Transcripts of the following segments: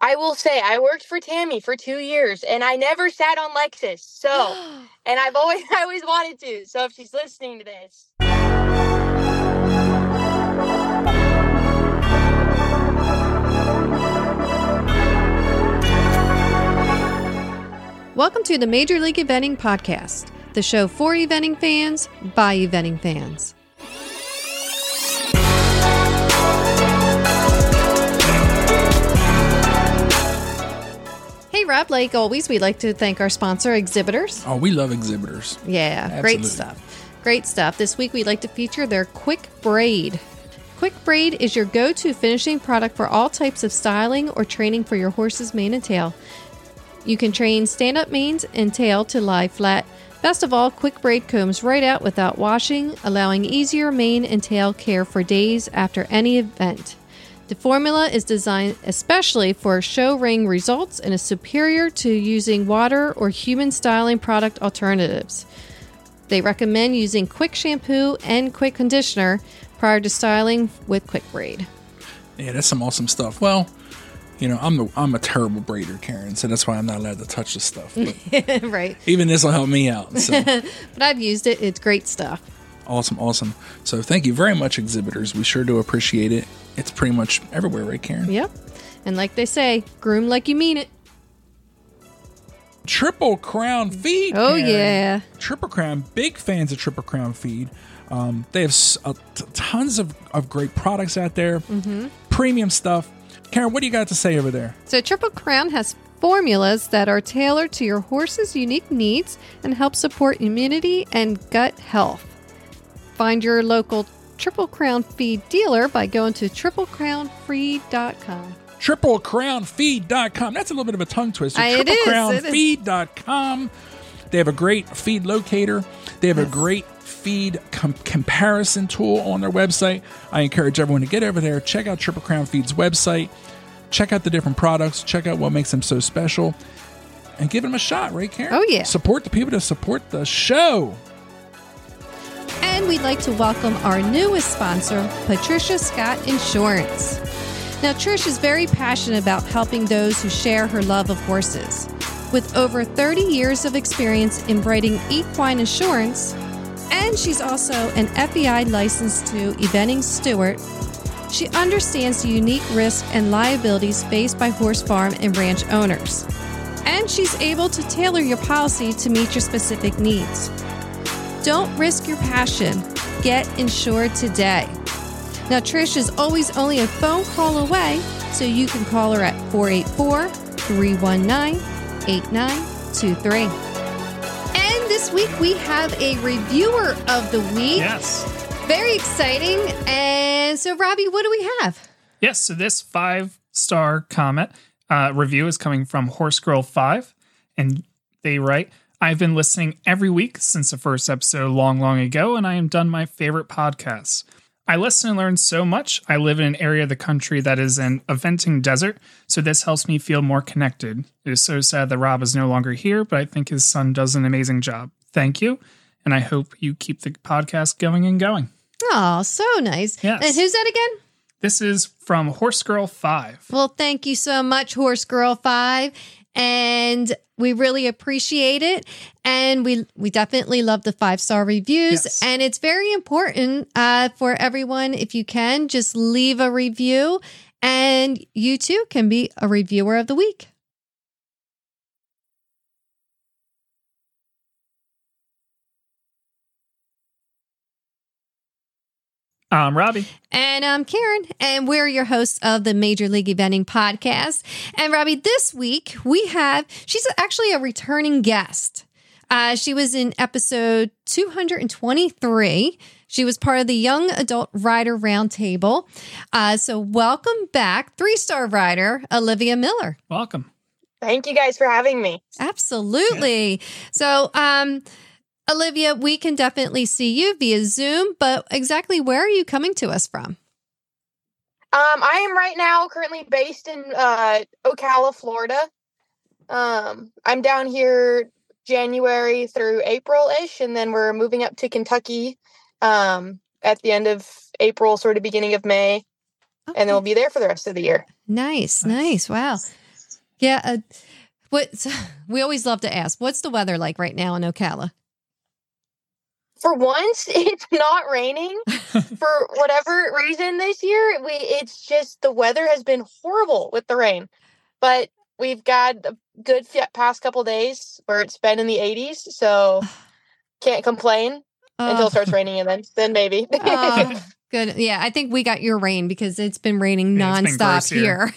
I will say I worked for Tammy for 2 years, and I never sat on Lexus. So, and I always wanted to. So if she's listening to this. Welcome to the Major League Eventing Podcast, the show for eventing fans by eventing fans. Hey Rob, like always, we'd like to thank our sponsor, Exhibitors. Oh, we love Exhibitors. Yeah, Absolutely. Great stuff. Great stuff. This week we'd like to feature their Quick Braid. Quick Braid is your go-to finishing product for all types of styling or training for your horse's mane and tail. You can train stand-up manes and tail to lie flat. Best of all, Quick Braid combs right out without washing, allowing easier mane and tail care for days after any event. The formula is designed especially for show ring results and is superior to using water or human styling product alternatives. They recommend using Quick Shampoo and Quick Conditioner prior to styling with Quick Braid. Yeah, that's some awesome stuff. Well, you know, I'm a terrible braider, Karen, so that's why I'm not allowed to touch this stuff. But right. Even this will help me out. So. But I've used it. It's great stuff. Awesome. So thank you very much, Exhibitors. We sure do appreciate it. It's pretty much everywhere, right, Karen? Yep. And like they say, groom like you mean it. Triple Crown Feed. Oh, Karen. yeah. Triple Crown. Big fans of Triple Crown Feed. They have tons of great products out there. Mm-hmm. Premium stuff. Karen, what do you got to say over there? So Triple Crown has formulas that are tailored to your horse's unique needs and help support immunity and gut health. Find your local Triple Crown Feed dealer by going to triplecrownfeed.com. triplecrownfeed.com. That's a little bit of a tongue twister. It is. triplecrownfeed.com. They have a great feed locator. They have a great feed comparison tool on their website. I encourage everyone to get over there, check out Triple Crown Feed's website, check out the different products, check out what makes them so special, and give them a shot, right, Karen? Oh, yeah. Support the people to support the show. And we'd like to welcome our newest sponsor, Patricia Scott Insurance. Now, Trish is very passionate about helping those who share her love of horses. With over 30 years of experience in writing equine insurance, and she's also an FEI licensed to eventing steward, she understands the unique risks and liabilities faced by horse farm and ranch owners. And she's able to tailor your policy to meet your specific needs. Don't risk your passion. Get insured today. Now, Trish is always only a phone call away, so you can call her at 484-319-8923. And this week we have a reviewer of the week. Yes. Very exciting. And so, Robbie, what do we have? Yes, so this 5-star comment review is coming from Horse Girl 5, and they write, I've been listening every week since the first episode long ago, and I am done my favorite podcasts. I listen and learn so much. I live in an area of the country that is an eventing desert, so this helps me feel more connected. It is so sad that Rob is no longer here, but I think his son does an amazing job. Thank you, and I hope you keep the podcast going and going. Oh, so nice. Yes. And who's that again? This is from Horse Girl 5. Well, thank you so much, Horse Girl 5. And we really appreciate it. And we definitely love the 5-star reviews. Yes. And it's very important for everyone, if you can, just leave a review. And you too can be a reviewer of the week. I'm Robbie. And I'm Karen, and we're your hosts of the Major League Eventing Podcast. And Robbie, this week she's actually a returning guest. She was in episode 223. She was part of the Young Adult Rider Roundtable. So welcome back, 3-star rider, Olivia Miller. Welcome. Thank you guys for having me. Absolutely. Yeah. So, Olivia, we can definitely see you via Zoom, but exactly where are you coming to us from? I am right now currently based in Ocala, Florida. I'm down here January through April-ish, and then we're moving up to Kentucky at the end of April, sort of beginning of May, and then we'll be there for the rest of the year. Nice. Wow. Yeah. We always love to ask, what's the weather like right now in Ocala? For once, it's not raining. For whatever reason this year, it's just the weather has been horrible with the rain. But we've got a good past couple days where it's been in the 80s, so can't complain until it starts raining, and then maybe. Good. Yeah, I think we got your rain because it's been raining nonstop here.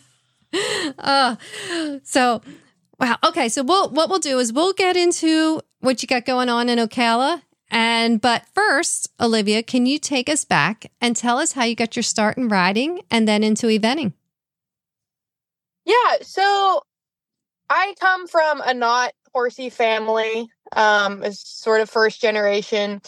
So, wow. Okay, so what we'll do is we'll get into what you got going on in Ocala. But first, Olivia, can you take us back and tell us how you got your start in riding and then into eventing? Yeah, so I come from a not horsey family, as sort of first generation,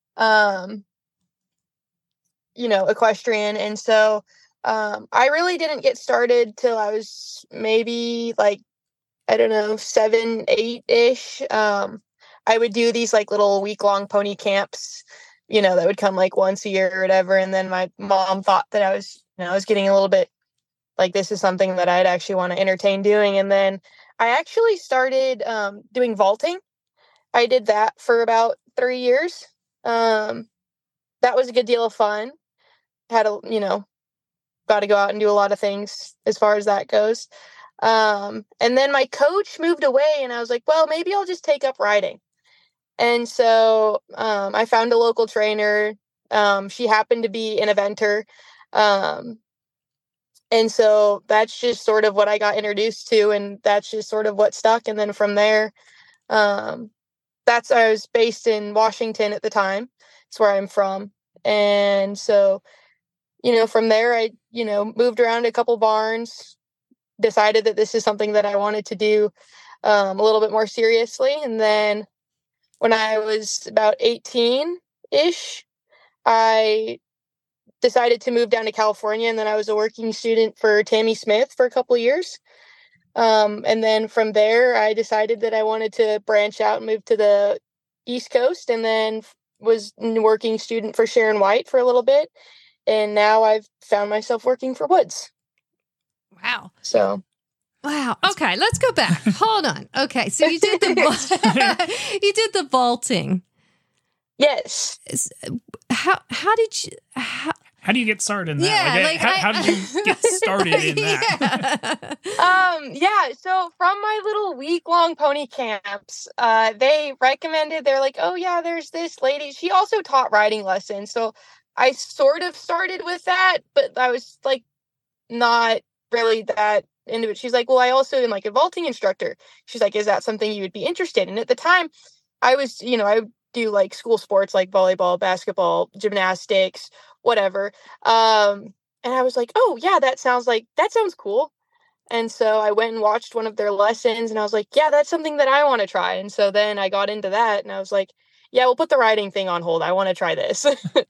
equestrian. And so I really didn't get started till I was maybe like, I don't know, 7, 8-ish. I would do these like little week-long pony camps, that would come like once a year or whatever. And then my mom thought that I was getting a little bit like, this is something that I'd actually want to entertain doing. And then I actually started doing vaulting. I did that for about 3 years. That was a good deal of fun. Got to go out and do a lot of things as far as that goes. And then my coach moved away, and I was like, well, maybe I'll just take up riding. And so I found a local trainer. She happened to be an eventer. And so that's just sort of what I got introduced to, and that's just sort of what stuck. And then from there, I was based in Washington at the time. It's where I'm from. And so, from there, I, moved around a couple barns, decided that this is something that I wanted to do a little bit more seriously. And then when I was about 18-ish, I decided to move down to California, and then I was a working student for Tammy Smith for a couple of years. And then from there, I decided that I wanted to branch out and move to the East Coast, and then was a working student for Sharon White for a little bit. And now I've found myself working for Woods. Wow. So. Wow. Okay, let's go back. Hold on. Okay, so you did the vaulting. Yes. How did you? How do you get started in that? Yeah, how did you get started in that? Yeah. So from my little week-long pony camps, they recommended. They're like, oh yeah, there's this lady. She also taught riding lessons. So I sort of started with that, but I was like, not really that into it. She's like, well, I also am like a vaulting instructor. She's like, is that something you would be interested in? At the time, I was, I would do like school sports like volleyball, basketball, gymnastics, whatever. And I was like, oh yeah, that sounds cool. And so I went and watched one of their lessons, and I was like, yeah, that's something that I want to try. And so then I got into that, and I was like, yeah, we'll put the riding thing on hold. I want to try this.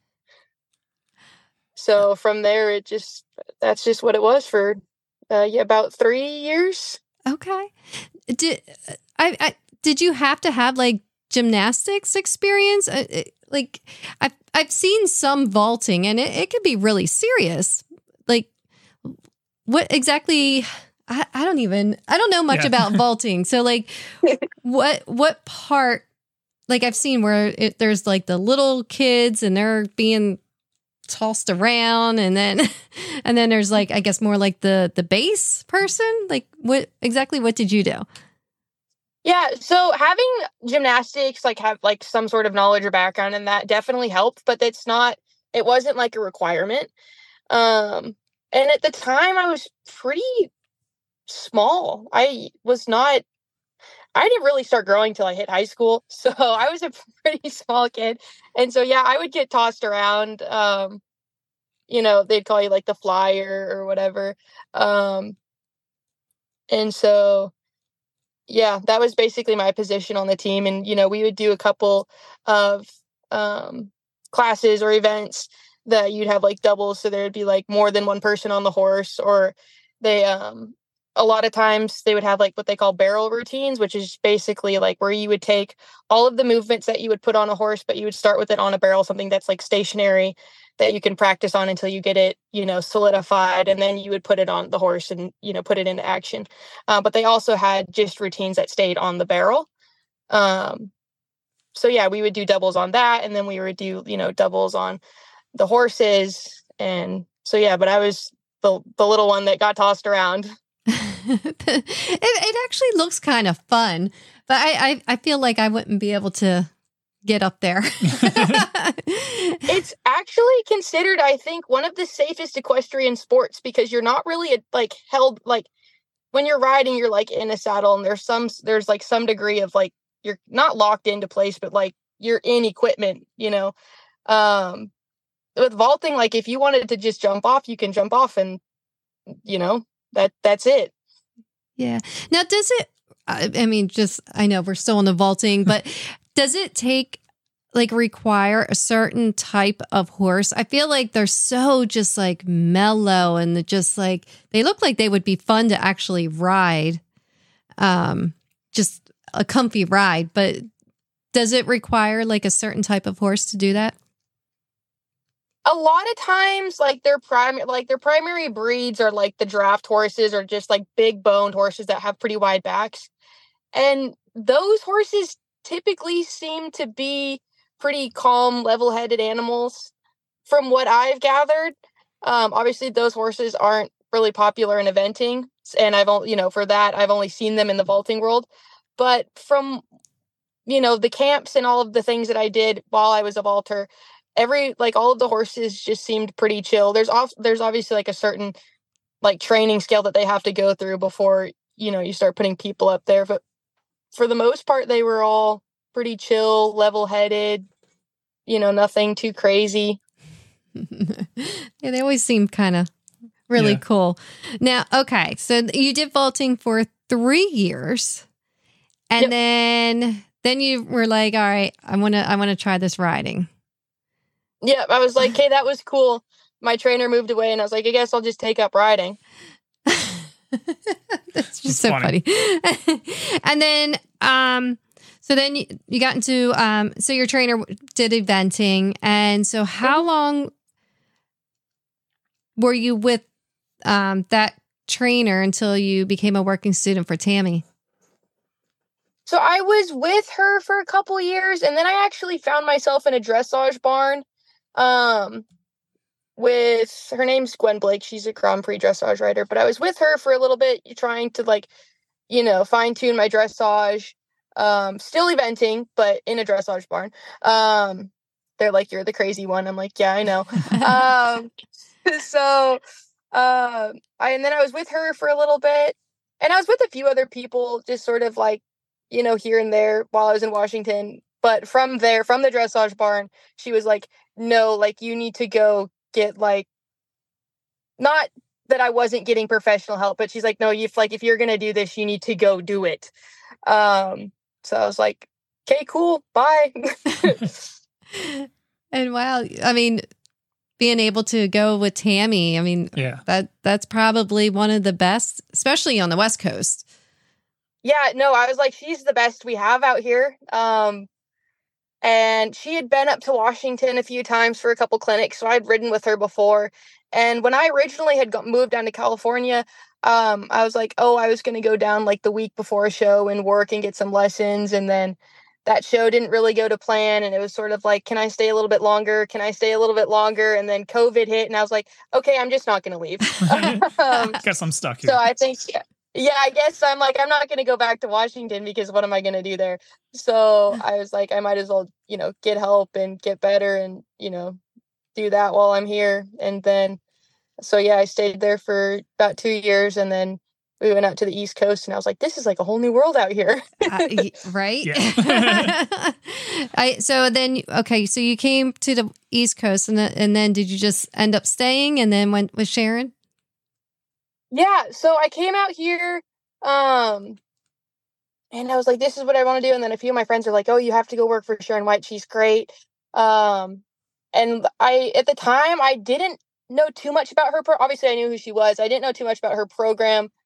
So from there, that's just what it was for about 3 years. Okay. Did you have to have like gymnastics experience? Like I've seen some vaulting, and it could be really serious. Like what exactly? I don't know much about vaulting. So like what part? Like I've seen where there's like the little kids and they're being tossed around, and then there's like, I guess more like the base person. Like what did you do? Yeah, so having gymnastics, have like some sort of knowledge or background, and that definitely helped, but it wasn't like a requirement. And at the time I was pretty small. I didn't really start growing till I hit high school. So I was a pretty small kid. And so, yeah, I would get tossed around. They'd call you like the flyer or whatever. And so, yeah, that was basically my position on the team. And, we would do a couple of classes or events that you'd have like doubles. So there'd be like more than one person on the horse, or they a lot of times they would have like what they call barrel routines, which is basically like where you would take all of the movements that you would put on a horse, but you would start with it on a barrel, something that's like stationary that you can practice on until you get it, solidified. And then you would put it on the horse and, put it into action. But they also had just routines that stayed on the barrel. So yeah, we would do doubles on that. And then we would do, doubles on the horses. And so, yeah, but I was the little one that got tossed around. It actually looks kind of fun, but I feel like I wouldn't be able to get up there. It's actually considered, I think, one of the safest equestrian sports because you're not really like held, like when you're riding, you're like in a saddle and there's like some degree of like, you're not locked into place, but like you're in equipment, with vaulting, like if you wanted to just jump off, you can jump off and, that's it. Yeah. Now, does it, I know we're still on the vaulting, but does it require a certain type of horse? I feel like they're so just like mellow and just like, they look like they would be fun to actually ride. Just a comfy ride, but does it require like a certain type of horse to do that? A lot of times, like their primary breeds are like the draft horses or just like big boned horses that have pretty wide backs. And those horses typically seem to be pretty calm, level-headed animals from what I've gathered. Obviously those horses aren't really popular in eventing. And I've only seen them in the vaulting world. But from, the camps and all of the things that I did while I was a vaulter, all of the horses just seemed pretty chill. There's obviously like a certain like training scale that they have to go through before, you start putting people up there. But for the most part, they were all pretty chill, level-headed, nothing too crazy. Yeah, they always seem kind of really cool. Now, okay, so you did vaulting for 3 years. And then you were like, all right, I want to try this riding. Yeah, I was like, hey, that was cool. My trainer moved away and I was like, I guess I'll just take up riding. That's just so funny. And then, so then you got into, so your trainer did eventing. And so how long were you with that trainer until you became a working student for Tammy? So I was with her for a couple years, and then I actually found myself in a dressage barn with, her name's Gwen Blake. She's a Grand Prix dressage rider, but I was with her for a little bit trying to fine tune my dressage, still eventing, but in a dressage barn. They're like, you're the crazy one. I'm like, yeah, I know. And then I was with her for a little bit, and I was with a few other people, just sort of like, here and there while I was in Washington. But from the dressage barn, she was like, no, like you need to go get like, not that I wasn't getting professional help, but she's like, no, if you're going to do this, you need to go do it. So I was like, okay, cool. Bye. And wow, being able to go with Tammy, that's probably one of the best, especially on the West Coast. Yeah, no, I was like, she's the best we have out here. And she had been up to Washington a few times for a couple clinics, so I'd ridden with her before. And when I originally had moved down to California, I was like, I was going to go down like the week before a show and work and get some lessons. And then that show didn't really go to plan. And it was sort of like, can I stay a little bit longer? Can I stay a little bit longer? And then COVID hit and I was like, okay, I'm just not going to leave. Guess I'm stuck here. So I think, yeah, I guess I'm like, I'm not going to go back to Washington because what am I going to do there? So I was like, I might as well, get help and get better and, do that while I'm here. And then, so yeah, I stayed there for about 2 years and then we went out to the East Coast and I was like, this is like a whole new world out here. Right? Yeah. So you came to the East Coast and then did you just end up staying and then went with Sharon? Yeah, so I came out here, and I was like, this is what I want to do. And then a few of my friends are like, oh, you have to go work for Sharon White. She's great. And at the time, I didn't know too much about her. Obviously, I knew who she was. I didn't know too much about her program.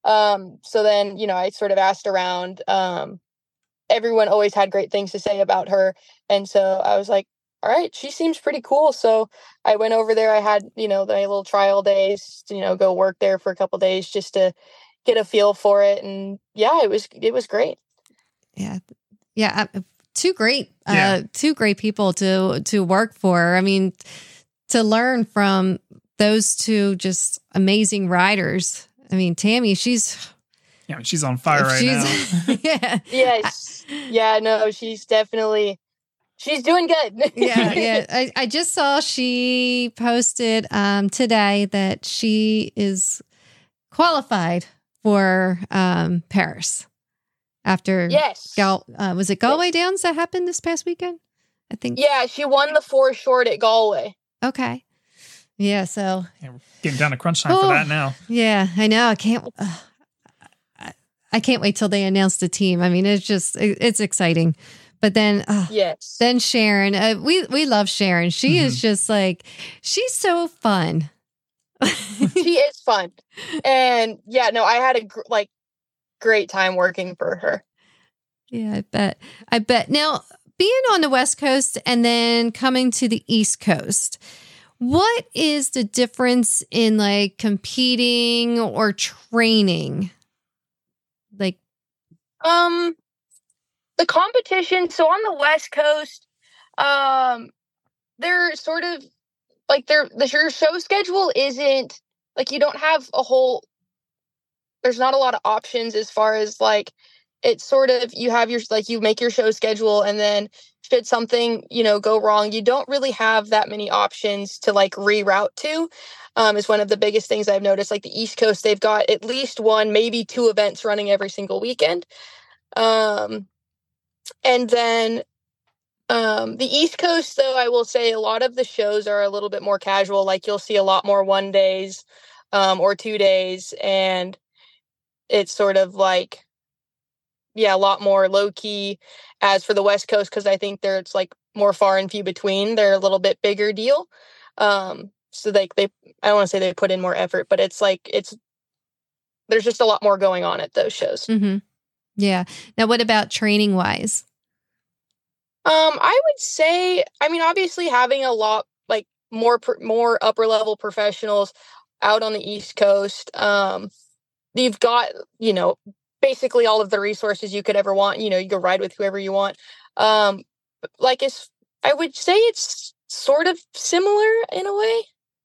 So then, I sort of asked around. Everyone always had great things to say about her. And so I was like, all right, she seems pretty cool. So I went over there. I had, the little trial days, go work there for a couple days just to get a feel for it. And yeah, it was great. Yeah. Yeah. Two great people to work for. I mean, to learn from those two just amazing riders. I mean, Tammy, she's on fire right now. Yeah. Yes. Yeah, no, she's doing good. Yeah. I just saw she posted today that she is qualified for Paris after was it Galway Downs that happened this past weekend? I think. Yeah, she won the 4 short at Galway. Okay. Yeah, so we're getting down to crunch time for that now. Yeah, I know. I can't wait till they announce the team. I mean, it's exciting. But then, yes. Then Sharon, we love Sharon. She is just like, she's so fun. She is fun. And yeah, no, I had a great time working for her. Yeah, I bet. Now, being on the West Coast and then coming to the East Coast, what is the difference in like competing or training? Like, the competition. So on the West Coast, they're sort of like your show schedule isn't like, you don't have there's not a lot of options as far as like, it's sort of, you have you make your show schedule, and then should something, go wrong, you don't really have that many options to like reroute to. Is one of the biggest things I've noticed. Like the East Coast, they've got at least 1, maybe 2 events running every single weekend. And then the East Coast, though, I will say a lot of the shows are a little bit more casual. Like you'll see a lot more 1 days or 2 days. And it's sort of like, a lot more low key. As for the West Coast, because I think it's like more far and few between. They're a little bit bigger deal. So I don't want to say they put in more effort, but it's like, there's just a lot more going on at those shows. Mm-hmm. Yeah. Now, what about training wise? I would say, I mean, obviously having a lot like more upper level professionals out on the East Coast. You've got, basically all of the resources you could ever want. You can ride with whoever you want. I would say it's sort of similar in a way.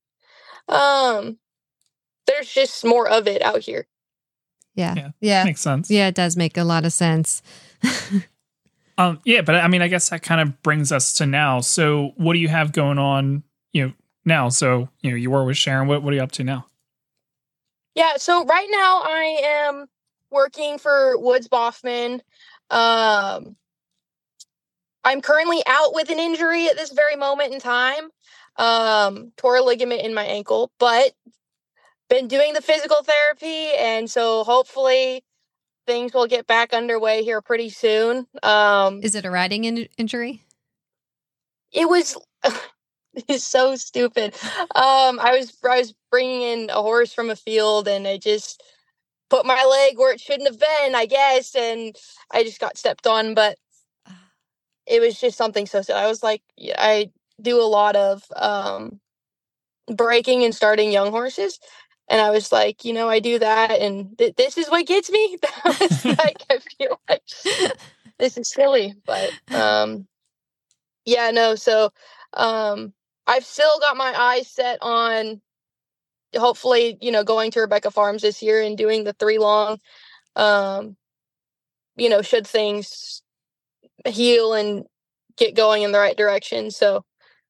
There's just more of it out here. Yeah. Makes sense. Yeah, it does make a lot of sense. Yeah, but I mean, I guess that kind of brings us to now. So what do you have going on, now? So, you were with Sharon. What are you up to now? Yeah, so right now I am working for Woods Boffman. I'm currently out with an injury at this very moment in time. Tore a ligament in my ankle, but been doing the physical therapy, and so hopefully things will get back underway here pretty soon. Is it a riding injury? It was it's so stupid. I was bringing in a horse from a field, and I just put my leg where it shouldn't have been, I guess, and I just got stepped on. But it was just something so silly. I was like, I do a lot of breaking and starting young horses. And I was like, I do that, and this is what gets me. I was like, I feel like this is silly, but yeah, no. So I've still got my eyes set on hopefully, going to Rebecca Farms this year and doing the 3 long. Should things heal and get going in the right direction. So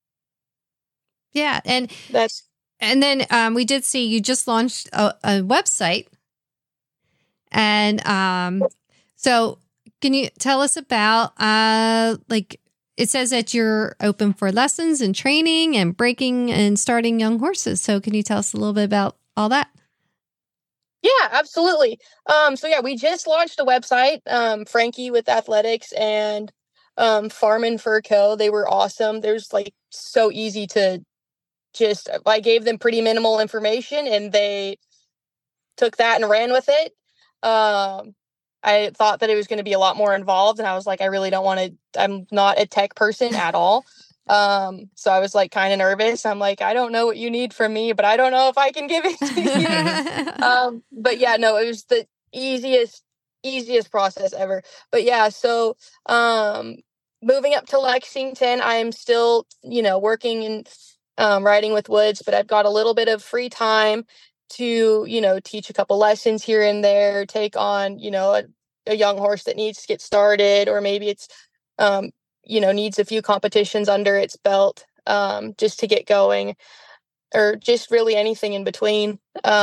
yeah, and that's. And then we did see you just launched a website. And so can you tell us about, it says that you're open for lessons and training and breaking and starting young horses. So can you tell us a little bit about all that? Yeah, absolutely. So yeah, we just launched a website, Frankie with Athletics and Farm and Fur Co. They were awesome. There's so easy to I gave them pretty minimal information, and they took that and ran with it. I thought that it was going to be a lot more involved, and I was like, I really don't want to. I'm not a tech person at all. So I was like kind of nervous. I'm like, I don't know what you need from me, but I don't know if I can give it to you. But yeah, no, it was the easiest process ever. But yeah, so moving up to Lexington, I'm still, working and riding with Woods, but I've got a little bit of free time to, teach a couple lessons here and there, take on, a young horse that needs to get started, or maybe it's, needs a few competitions under its belt, just to get going, or just really anything in between.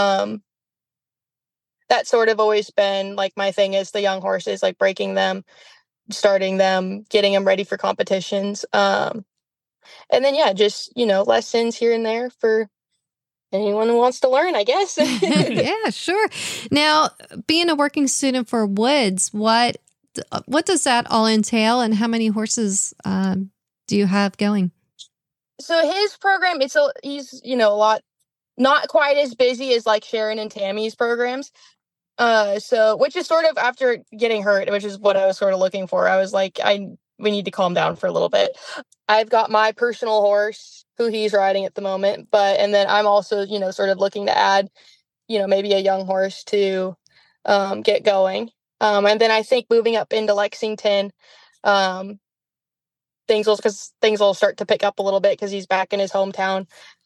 That's sort of always been like my thing, is the young horses, like breaking them, starting them, getting them ready for competitions. And then, yeah, just, lessons here and there for anyone who wants to learn, I guess. Yeah, sure. Now, being a working student for Woods, what does that all entail, and how many horses do you have going? So his program, he's, a lot, not quite as busy as like Sharon and Tammy's programs. Which is sort of after getting hurt, which is what I was sort of looking for. I was like, we need to calm down for a little bit. I've got my personal horse who he's riding at the moment, and then I'm also, sort of looking to add, maybe a young horse to get going. And then I think moving up into Lexington, things will start to pick up a little bit because he's back in his hometown.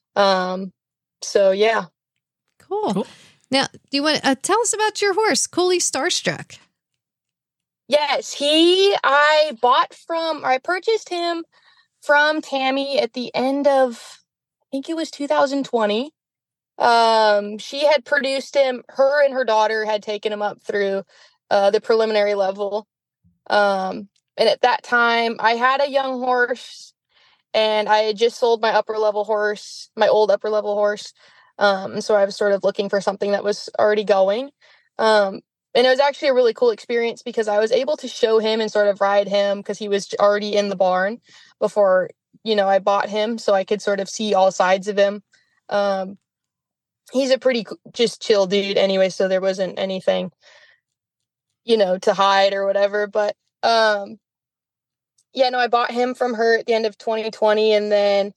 So yeah. Cool. Now, do you want to tell us about your horse, Cooley Starstruck? Yes, I purchased him from Tammy at the end of, I think it was 2020. She had produced him. Her and her daughter had taken him up through the preliminary level. And at that time, I had a young horse, and I had just sold my my old upper level horse. And so I was sort of looking for something that was already going. And it was actually a really cool experience because I was able to show him and sort of ride him because he was already in the barn before, I bought him, so I could sort of see all sides of him. He's a pretty just chill dude anyway, so there wasn't anything, to hide or whatever. But I bought him from her at the end of 2020, and then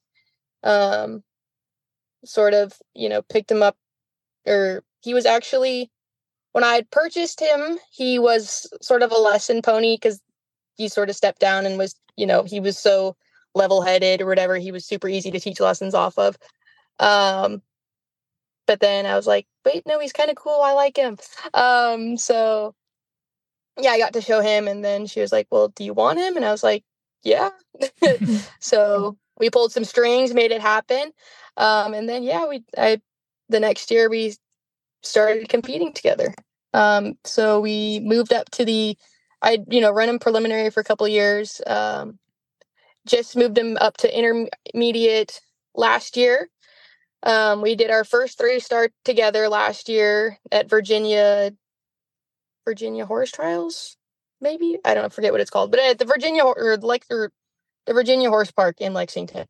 sort of, picked him up, or he was actually, when I had purchased him, he was sort of a lesson pony because he sort of stepped down and was, he was so level-headed or whatever. He was super easy to teach lessons off of. But then I was like, wait, no, he's kind of cool. I like him. So yeah, I got to show him, and then she was like, well, do you want him? And I was like, yeah. So we pulled some strings, made it happen. And then, the next year we started competing together. So we moved up to run him preliminary for a couple of years. Just moved him up to intermediate last year. We did our first 3-star together last year at Virginia Horse Trials, maybe? I don't forget what it's called, but at the the Virginia Horse Park in Lexington.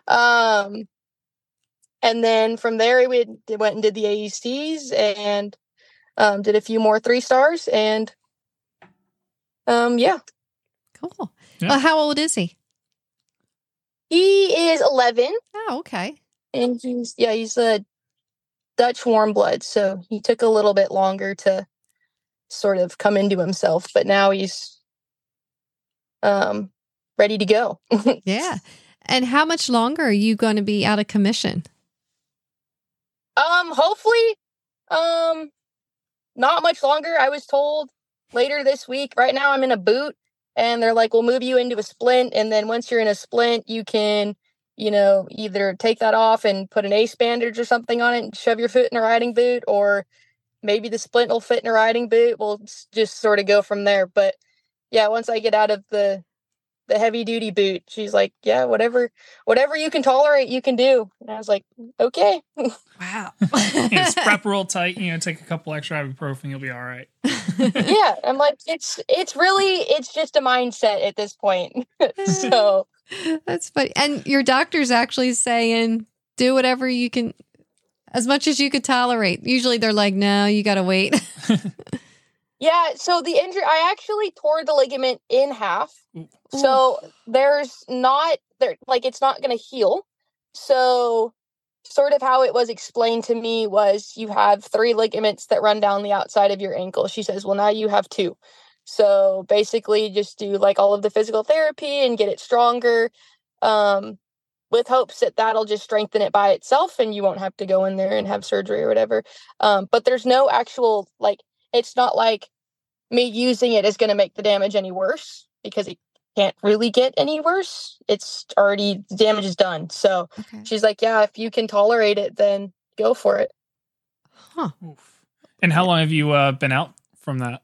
And then from there, we went and did the AECs and did a few more 3-stars. And yeah. Cool. Yeah. Well, how old is he? He is 11. Oh, okay. And he's a Dutch warm blood. So he took a little bit longer to sort of come into himself. But now he's ready to go. Yeah. And how much longer are you going to be out of commission? Hopefully, not much longer. I was told later this week. Right now I'm in a boot, and they're like, we'll move you into a splint. And then once you're in a splint, you can, either take that off and put an ace bandage or something on it and shove your foot in a riding boot, or maybe the splint will fit in a riding boot. We'll just sort of go from there. But yeah, once I get out of the heavy duty boot, she's like, yeah, whatever you can tolerate, you can do. And I was like, okay. Wow. Strap real tight, take a couple extra ibuprofen, you'll be all right. Yeah. I'm like, it's just a mindset at this point. So that's funny. And your doctor's actually saying, do whatever you can, as much as you could tolerate. Usually they're like, no, you got to wait. Yeah, so the injury, I actually tore the ligament in half. Ooh. So there's not there like it's not going to heal. So sort of how it was explained to me was you have 3 ligaments that run down the outside of your ankle. She says, "Well, now you have 2." So basically just do like all of the physical therapy and get it stronger. With hopes that that'll just strengthen it by itself and you won't have to go in there and have surgery or whatever. But there's no actual, like, it's not like me using it is going to make the damage any worse because it can't really get any worse. It's already, the damage is done. So Okay. she's like, yeah, if you can tolerate it, then go for it. Huh. Oof. And how long have you been out from that?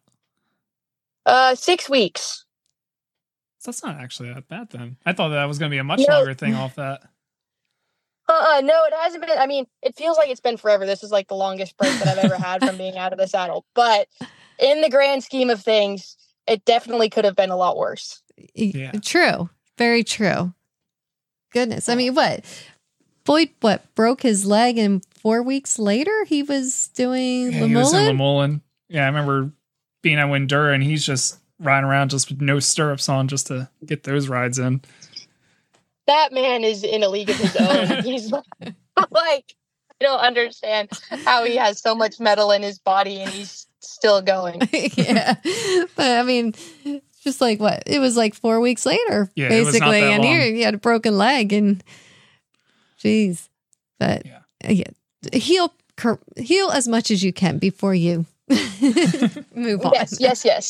6 weeks. So that's not actually that bad then. I thought that was going to be a much No. longer thing off that. No, it hasn't been. I mean, it feels like it's been forever. This is like the longest break that I've ever had from being out of the saddle. But in the grand scheme of things, it definitely could have been a lot worse. Yeah. True. Very true. Goodness. I mean, Boyd, broke his leg and 4 weeks later he was doing Yeah, he was in Lemollin? Lemollin. Yeah, I remember being at Windura and he's just riding around just with no stirrups on just to get those rides in. That man is in a league of his own. He's like, I don't understand how he has so much metal in his body and he's still going. Yeah. But I mean, just like what? It was like 4 weeks later, Yeah, it was not basically. that And long. he had a broken leg and geez. But yeah. Heal as much as you can before you move on. Yes.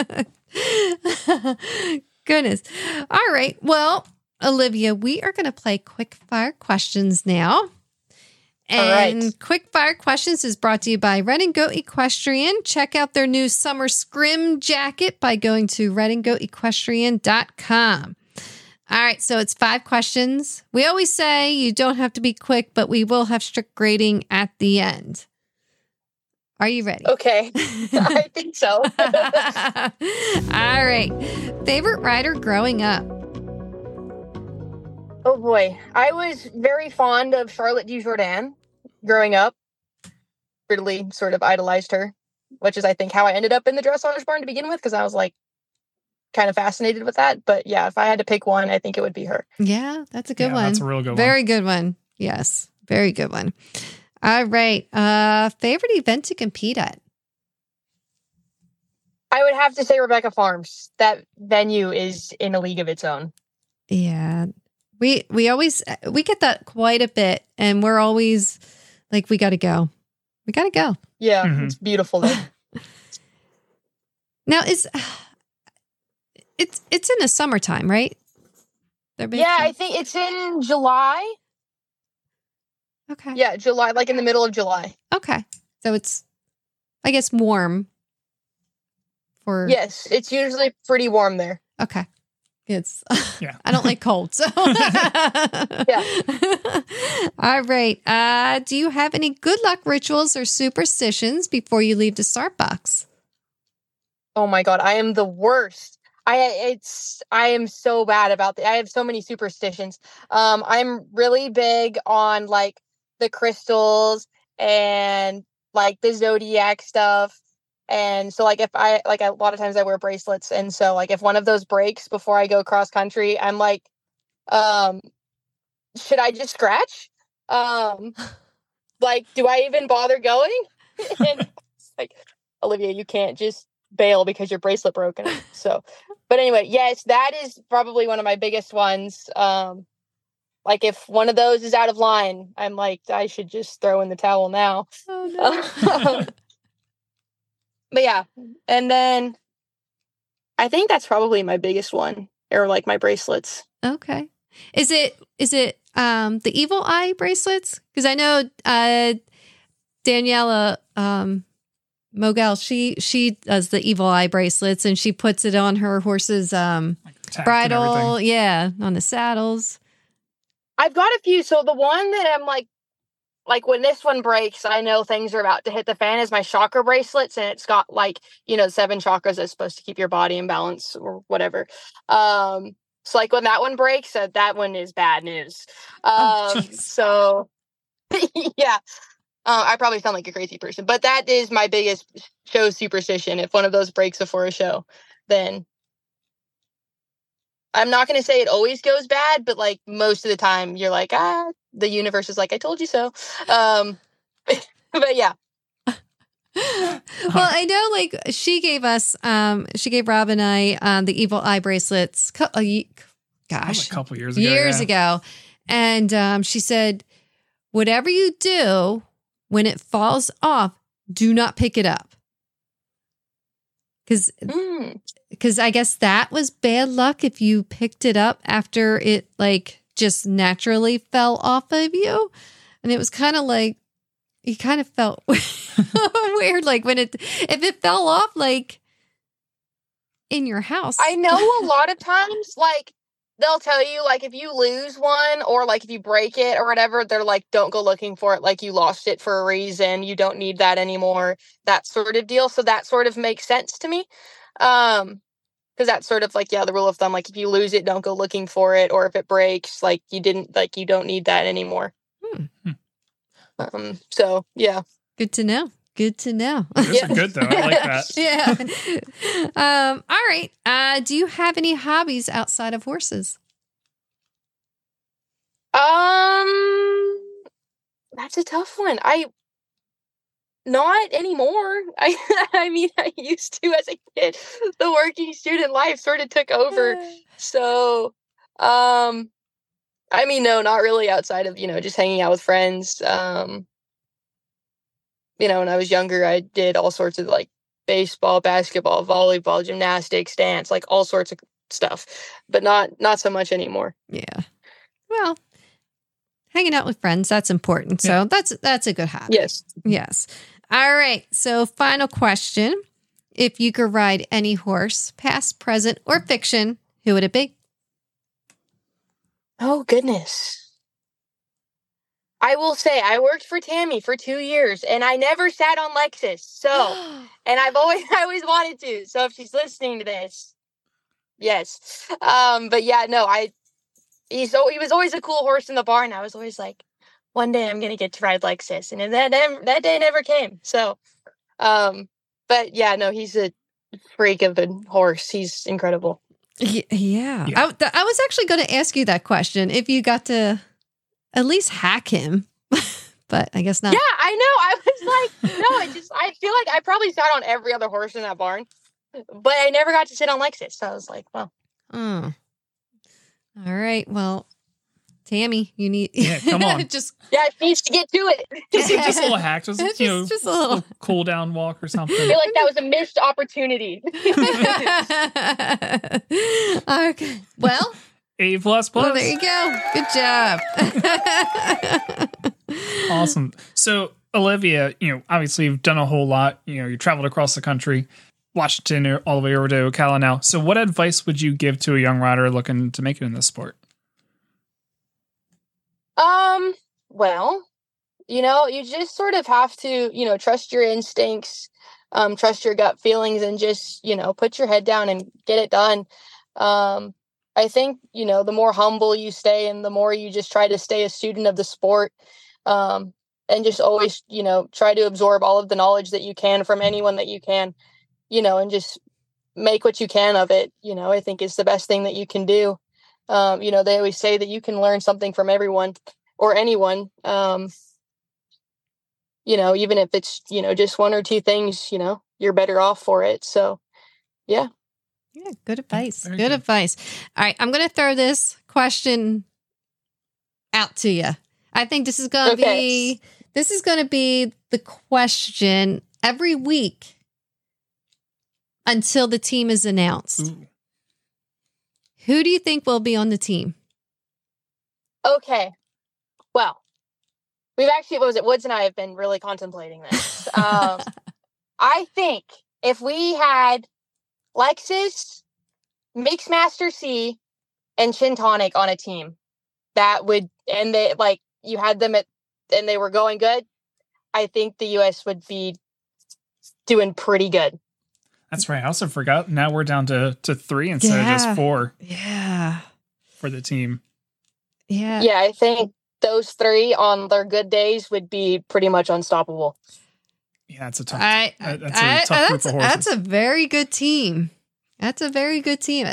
Goodness. All right. Well, Olivia, we are going to play quick fire questions now. And right. Quick Fire Questions is brought to you by Red and Goat Equestrian. Check out their new summer scrim jacket by going to redandgoatequestrian.com. All right, so it's 5 questions. We always say you don't have to be quick, but we will have strict grading at the end. Are you ready? Okay. I think so. All right. Favorite rider growing up? Oh boy. I was very fond of Charlotte Dujardin growing up. Really sort of idolized her, which is I think how I ended up in the dressage barn to begin with, because I was like kind of fascinated with that. But yeah, if I had to pick one, I think it would be her. Yeah, that's a good one. That's a real good one. Very good one. Yes, very good one. All right. Favorite event to compete at? I would have to say Rebecca Farms. That venue is in a league of its own. Yeah. We get that quite a bit, and we're always like, we got to go. We got to go. Yeah, Mhm. It's beautiful there. Now it's in the summertime, right? Yeah, I think it's in July. Okay. Yeah, July, like in the middle of July. Okay. So it's, I guess, warm for. Yes, it's usually pretty warm there. Okay. It's Yeah. I don't like cold, so Yeah. All right. Do you have any good luck rituals or superstitions before you leave the start box? Oh my god, I am the worst. I am so bad about I have so many superstitions. I'm really big on like the crystals and like the zodiac stuff. And so like if I like a lot of times I wear bracelets, and so like if one of those breaks before I go cross country, I'm like, should I just scratch? Like, do I even bother going? And it's like, Olivia, you can't just bail because your bracelet broken. So, but anyway, yes, that is probably one of my biggest ones. Like if one of those is out of line, I'm like, I should just throw in the towel now. Oh no. But yeah, and then I think that's probably my biggest one, or like my bracelets. Okay. Is it the evil eye bracelets? Because I know Daniela Mogel, she does the evil eye bracelets, and she puts it on her horse's Like tack and bridle, everything. yeah, on the saddles. I've got a few. So the one that I'm like when this one breaks, I know things are about to hit the fan, is my chakra bracelets, and it's got like, 7 chakras that's supposed to keep your body in balance or whatever. So like when that one breaks, that one is bad news. Oh, jeez. So yeah. I probably sound like a crazy person, but that is my biggest show superstition. If one of those breaks before a show, then I'm not going to say it always goes bad, but like most of the time you're like, the universe is like, I told you so. But yeah. Well, I know, like she gave Rob and I the evil eye bracelets. A couple years ago, and she said, "Whatever you do when it falls off, do not pick it up." Because I guess that was bad luck if you picked it up after it like just naturally fell off of you, and it was kind of like. You kind of felt weird, like if it fell off, like in your house. I know a lot of times, like they'll tell you, like if you lose one or like if you break it or whatever, they're like, don't go looking for it. Like you lost it for a reason. You don't need that anymore. That sort of deal. So that sort of makes sense to me, because that's sort of like the rule of thumb. Like if you lose it, don't go looking for it, or if it breaks, like you don't need that anymore. So yeah. Good to know. Those are good though. I like that. Yeah. All right. Do you have any hobbies outside of horses? That's a tough one. Not anymore. I mean, I used to as a kid. The working student life sort of took over. So, I mean, no, not really outside of, just hanging out with friends. When I was younger, I did all sorts of like baseball, basketball, volleyball, gymnastics, dance, like all sorts of stuff, but not so much anymore. Yeah. Well, hanging out with friends, that's important. So that's a good hobby. Yes. Yes. All right. So final question. If you could ride any horse, past, present, or fiction, who would it be? Oh, goodness. I will say I worked for Tammy for 2 years and I never sat on Lexus. So, and I always wanted to. So if she's listening to this, yes. But yeah, no, he was always a cool horse in the barn. I was always like, one day I'm going to get to ride Lexus. And that day never came. So, but yeah, no, he's a freak of a horse. He's incredible. Yeah. I was actually going to ask you that question, if you got to at least hack him, but I guess not. Yeah, I know. I was like, no, I feel like I probably sat on every other horse in that barn, but I never got to sit on Lexus. So I was like, well. All right. Well, Tammy, you need. Yeah, come on. It needs to get to it. Just a little hack, just a little cool down walk or something. I feel like that was a missed opportunity. Okay. Well, A++. Well, there you go. Good job. Awesome. So, Olivia, obviously you've done a whole lot. You traveled across the country, Washington, all the way over to Ocala now. So, what advice would you give to a young rider looking to make it in this sport? Well, you just sort of have to, trust your instincts, trust your gut feelings, and just, put your head down and get it done. I think, the more humble you stay and the more you just try to stay a student of the sport, and just always, try to absorb all of the knowledge that you can from anyone that you can, and just make what you can of it, I think is the best thing that you can do. They always say that you can learn something from everyone or anyone, even if it's, just one or two things, you're better off for it. So, yeah. Yeah, good advice. Very Good advice. All right, I'm going to throw this question out to you. I think this is going to be the question every week until the team is announced. Ooh. Who do you think will be on the team? Okay. Well, we've actually, Woods and I have been really contemplating this. I think if we had Lexus, Mixmaster C, and Chin Tonic on a team, that would, and they you had them and they were going good, I think the U.S. would be doing pretty good. That's right. I also forgot. Now we're down to 3 instead of just 4. Yeah. For the team. Yeah. Yeah, I think those three on their good days would be pretty much unstoppable. Yeah, it's a tough. That's a tough group of horses. That's a very good team. That's a very good team,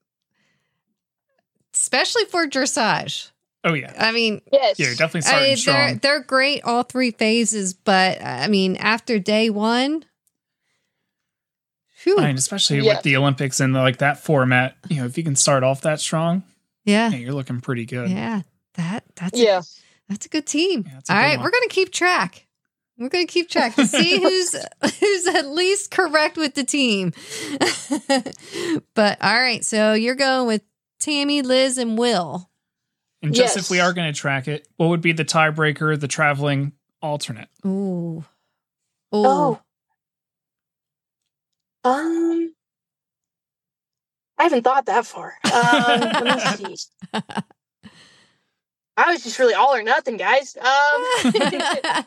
especially for dressage. Oh yeah. I mean, Yes. Yeah, you're definitely starting strong. they're great all three phases, but I mean, after day one, phew, I mean, especially Yeah. with the Olympics and like that format, you know, if you can start off that strong, yeah, yeah, you're looking pretty good. yeah, that's Yeah. that's a good team. Yeah, that's a All good right, one. we're gonna keep track. We're gonna keep track to see who's at least correct with the team. But all right, so you're going with Tammy, Liz, and Will. And just Yes. if we are going to track it, what would be the tiebreaker, the traveling alternate? Ooh, Oh. I haven't thought that far. Let me see. I was just really all or nothing, guys. I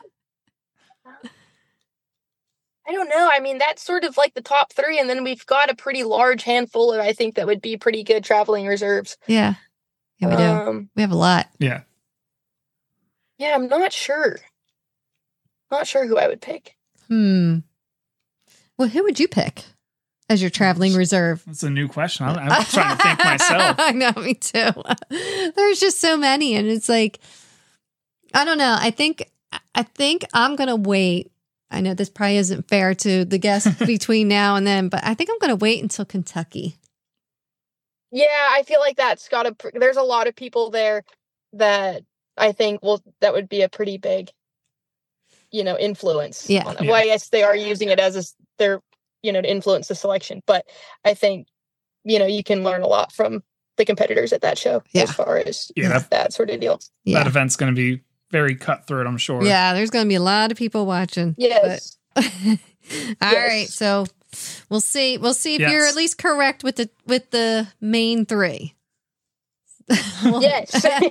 don't know. I mean, that's sort of like the top three, and then we've got a pretty large handful of, I think, that would be pretty good traveling reserves. yeah, we do. We have a lot. Yeah. Yeah, I'm not sure. Not sure who I would pick. Well, who would you pick as your traveling reserve? That's a new question. I'm trying to think myself. I know, me too. There's just so many, and it's like, I don't know. I think I'm gonna wait. I know this probably isn't fair to the guests between now and then, but I think I'm gonna wait until Kentucky. Yeah, I feel like that's got a. There's a lot of people there that I think that would be a pretty big, influence. Yeah. On it. Well, yes, they are using it as their, to influence the selection, but I think, you can learn a lot from the competitors at that show Yeah. as far as Yeah. that sort of deal. Yeah, That event's going to be very cutthroat, I'm sure. yeah. There's gonna be a lot of people watching. Yes. All Yes. right, so we'll see. We'll see if Yes. you're at least correct with the main three. Yes.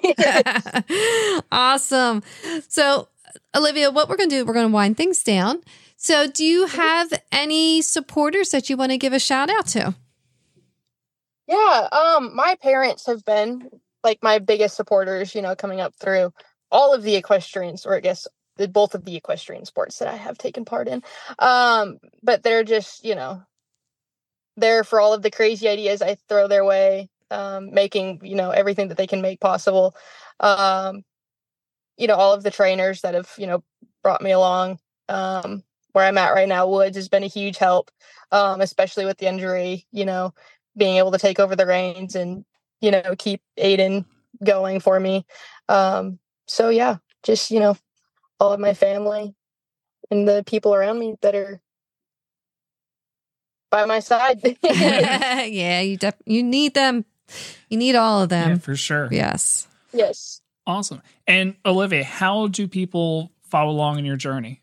Awesome. So, Olivia, what we're going to do, we're going to wind things down. So, do you have any supporters that you want to give a shout out to? Yeah, my parents have been like my biggest supporters, coming up through all of the equestrians, or I guess both of the equestrian sports that I have taken part in. But they're just, there for all of the crazy ideas I throw their way, making, everything that they can make possible. All of the trainers that have, brought me along, where I'm at right now. Woods has been a huge help, especially with the injury, being able to take over the reins and, keep Aiden going for me. So yeah, just, all of my family and the people around me that are by my side. Yeah, you need them. You need all of Yeah, them. for sure. Yes. Yes. Awesome. And Olivia, how do people follow along in your journey?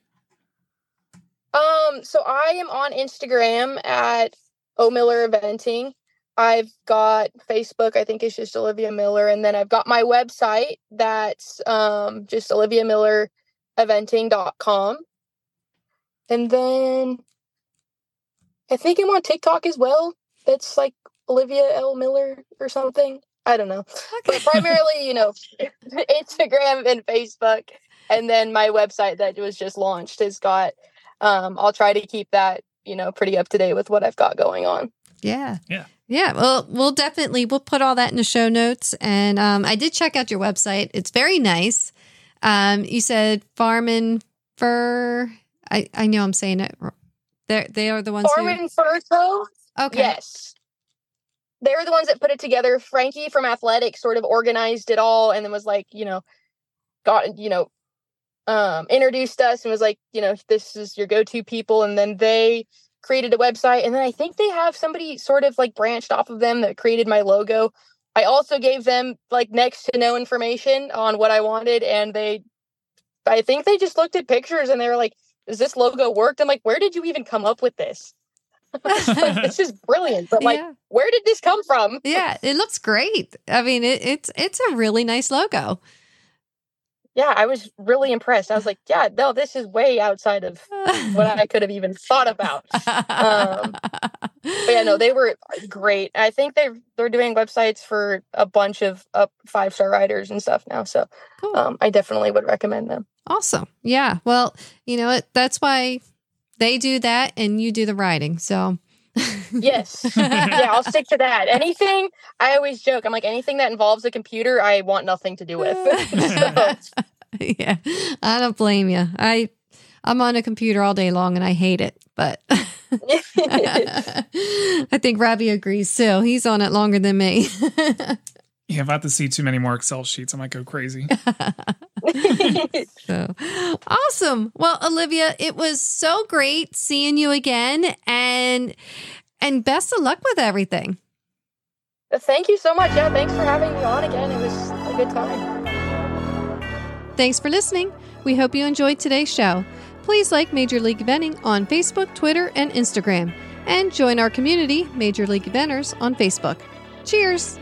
So I am on Instagram at O'Miller Eventing. I've got Facebook, I think it's just Olivia Miller. And then I've got my website that's just oliviamillereventing.com. And then I think I'm on TikTok as well. That's like Olivia L. Miller or something. I don't know. But primarily, Instagram and Facebook. And then my website that was just launched has got, I'll try to keep that, pretty up to date with what I've got going on. Yeah. Yeah. Yeah. Well, we'll put all that in the show notes. And I did check out your website. It's very nice. You said Farm and Fur. I know I'm saying it. They are the ones Farm and Fur Co. Okay. Yes. They're the ones that put it together. Frankie from Athletics sort of organized it all and then was like, introduced us and was like, this is your go-to people. And then they created a website. And then I think they have somebody sort of like branched off of them that created my logo. I also gave them like next to no information on what I wanted. And I think they just looked at pictures and they were like, does this logo work? I'm like, where did you even come up with this? Like, this is brilliant. But like, Yeah. where did this come from? Yeah, it looks great. I mean, it's a really nice logo. Yeah, I was really impressed. I was like, yeah, no, this is way outside of what I could have even thought about. But yeah, no, they were great. I think they're doing websites for a bunch of 5-star riders and stuff now. So Cool. I definitely would recommend them. Awesome. Yeah. Well, you know what? That's why they do that and you do the writing. So Yes. Yeah, I'll stick to that. Anything, I always joke, I'm like, anything that involves a computer, I want nothing to do with. So, yeah, I don't blame you. I'm on a computer all day long and I hate it, but I think Robbie agrees too. He's on it longer than me. Yeah, if I have to see too many more Excel sheets, I might go crazy. So awesome. Well, Olivia, it was so great seeing you again, and best of luck with everything. Thank you so much. Yeah, thanks for having me on again. It was a good time. Thanks for listening. We hope you enjoyed today's show. Please like Major League Eventing on Facebook, Twitter, and Instagram, and join our community, Major League Eventers, on Facebook. Cheers!